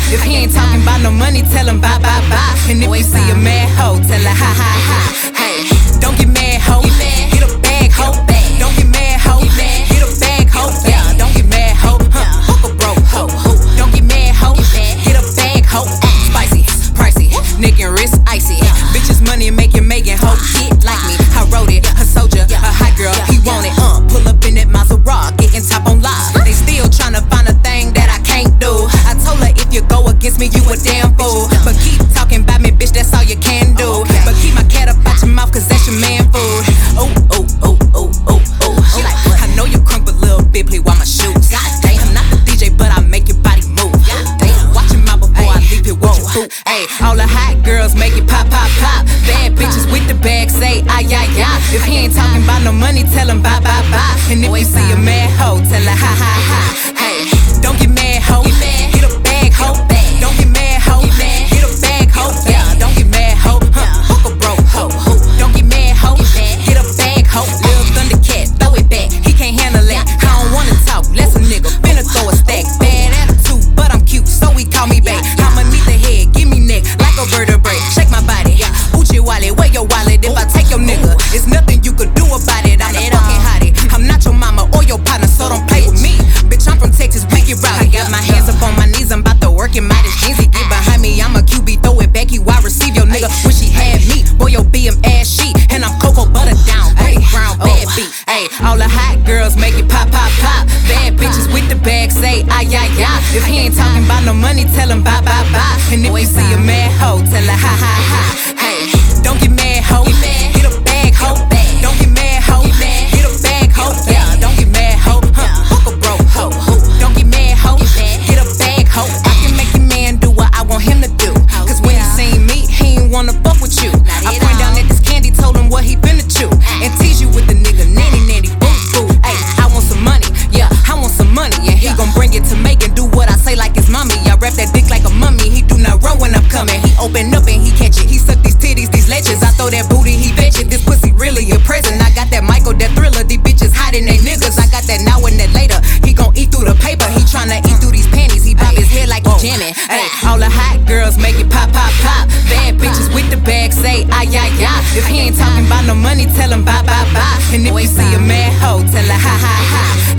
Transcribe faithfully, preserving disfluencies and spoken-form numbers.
If he ain't talking about no money, tell him bye bye bye. And if you see a mad hoe, tell her ha ha ha. Hey, don't get mad, hoe. Get a bag, hoe. Don't get mad, hoe. Get a bag, hoe. Yeah, don't get mad, hoe. Huh, fuck a broke hoe. Don't get mad, hoe. Get a bag, hoe. Spicy, pricey, neck and wrist icy. Bitches money making, making hoe get like me. I wrote it, a soldier, a hot girl, he want it. Uh, pull up in that Maserati, getting top on live. They still tryna find a thing that I can't do. I told her if you go against me, you a damn fool. But keep talking about me, bitch, that's all you can do. But keep my cat up out your mouth, cause that's your man food. Oh, oh, oh, oh, oh, oh. She like, I know you crunk a little bit, play while my shoes. God damn, I'm not the D J, but I make your body move. God damn, watch your mouth before I leave it with your food. Ayy, all the hot girls make it pop, pop, pop. Bad bitches with the bag say, ay, ay, ay. If he ain't talking about no money, tell him bye, bye, bye. And if you see a mad hoe, tell her ha, ha, ha. Hey, don't get mad, hoe. Get a bag, hoe. Don't get mad, hoe. Get a bag, hoe. Yeah, don't get mad, hoe. Huh, fuck a broke hoe. Don't get mad, hoe. Get a bag, hoe. Lil Thundercat, throw it back. He can't handle that. I don't wanna talk, less a nigga. Finna throw a stack. Bad attitude, but I'm cute, so he call me back. I'ma need the head, give me neck, like a vertebrae. Shake my body, Uchi wallet, where your wallet? If I take your nigga, it's nothing you could do about it. I'm the fucking hottie. I'm not your mama or your partner, so don't play with me. Bitch, I'm from Texas, we get rowdy. Got my hands up on my knees, I'm about to work in my jeans. He get behind me, I'm a Q B, throw it back, he wide receive your nigga. Wish he had me, boy, your B M ass sheet. And I'm cocoa butter down, baby, brown, bad beat. Ayy, all the hot girls make it pop, pop, pop. Bad bitches with the bag say, ay, ay, ay. If he ain't talking about no money, tell him bye, bye, bye. And if you see a mad hoe, tell her ha, ha, ha. Hey, don't get mad, hoe. Get a bag, hoe. Don't get mad, hoe. Get a bag, hoe. Yeah, don't get mad, hoe. Huh, fuck a broke hoe. Don't get mad, hoe. Get a bag, hoe. I can make your man do what I want him to do. Cause when he seen me, he ain't wanna fuck with you. I point down at this candy, told him what he finna chew. And tease you with the nigga, nanny, nanny, boo, boo. Ayy, I want some money, yeah, I want some money. And he gon' bring it to make and do what I say like his mommy. I wrap that dick like a mummy, he do not run when I'm coming. He open up and he catch it, he suck these titties, these leches. I throw that booty, he fetch it, this pussy really impressing. I got that Michael, that Thriller, these bitches hiding they niggas. I got that now and that later, he gon' eat through the paper. He tryna eat through these panties, he bob his head like he jamming. Ayy, all the hot girls make it pop, pop, pop. Bad bitches with the bag say, ay, ay, ay. If he ain't talking about no money, tell him bye, bye, bye. And if you see a mad hoe, tell her ha, ha, ha.